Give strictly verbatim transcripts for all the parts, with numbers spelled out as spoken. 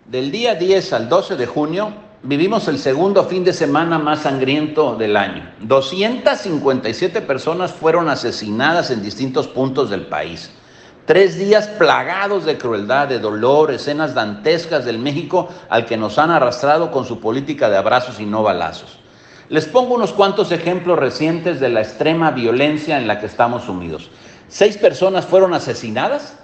Del día diez al doce de junio vivimos el segundo fin de semana más sangriento del año. doscientas cincuenta y siete personas fueron asesinadas en distintos puntos del país. Tres días plagados de crueldad, de dolor, escenas dantescas del México al que nos han arrastrado con su política de abrazos y no balazos. Les pongo unos cuantos ejemplos recientes de la extrema violencia en la que estamos sumidos. Seis personas fueron asesinadas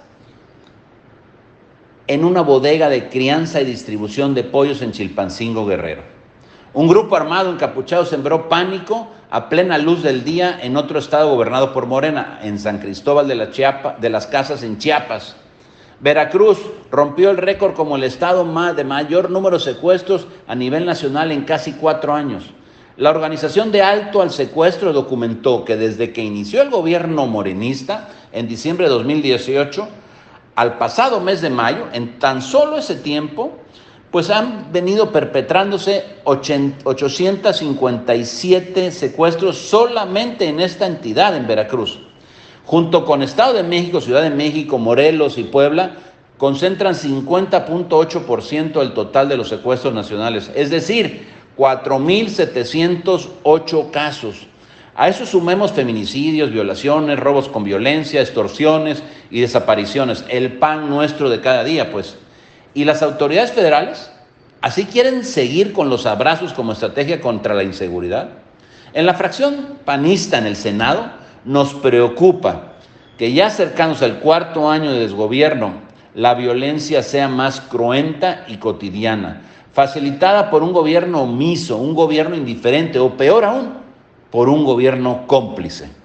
en una bodega de crianza y distribución de pollos en Chilpancingo, Guerrero. Un grupo armado encapuchado sembró pánico a plena luz del día en otro estado gobernado por Morena, en San Cristóbal de, la Chiapa, de las Casas, en Chiapas. Veracruz rompió el récord como el estado de mayor número de secuestros a nivel nacional en casi cuatro años. La Organización de Alto al Secuestro documentó que desde que inició el gobierno morenista, en diciembre de dos mil dieciocho, al pasado mes de mayo, en tan solo ese tiempo, pues han venido perpetrándose ochocientos cincuenta y siete secuestros solamente en esta entidad, en Veracruz. Junto con Estado de México, Ciudad de México, Morelos y Puebla, concentran cincuenta punto ocho por ciento del total de los secuestros nacionales, es decir, cuatro mil setecientos ocho casos. A eso sumemos feminicidios, violaciones, robos con violencia, extorsiones y desapariciones, el pan nuestro de cada día, pues. ¿Y las autoridades federales? ¿Así quieren seguir con los abrazos como estrategia contra la inseguridad? En la fracción panista en el Senado nos preocupa que ya cercanos al cuarto año de desgobierno, la violencia sea más cruenta y cotidiana, facilitada por un gobierno omiso, un gobierno indiferente o peor aún, por un gobierno cómplice.